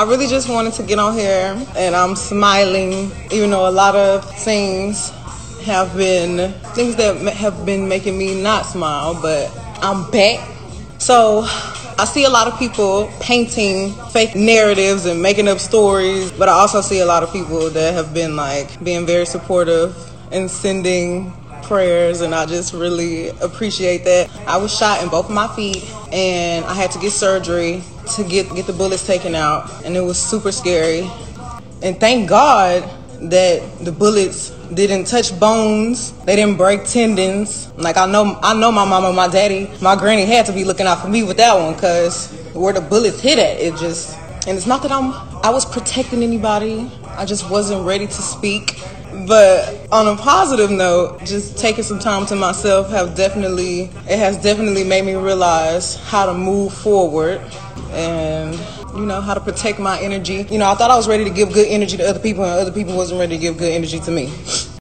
I really just wanted to get on here, and I'm smiling, even though a lot of things that have been making me not smile, but I'm back. So I see a lot of people painting fake narratives and making up stories, but I also see a lot of people that have been like being very supportive and sending prayers, and I just really appreciate that. I was shot in both of my feet, and I had to get surgery to get the bullets taken out, and it was super scary. And thank God that the bullets didn't touch bones, they didn't break tendons. Like I know my mama, my daddy, my granny had to be looking out for me with that one, because where the bullets hit at, and it's not that I was protecting anybody, I just wasn't ready to speak. But on a positive note, just taking some time to myself has definitely made me realize how to move forward and how to protect my energy. I thought I was ready to give good energy to other people, and other people wasn't ready to give good energy to me.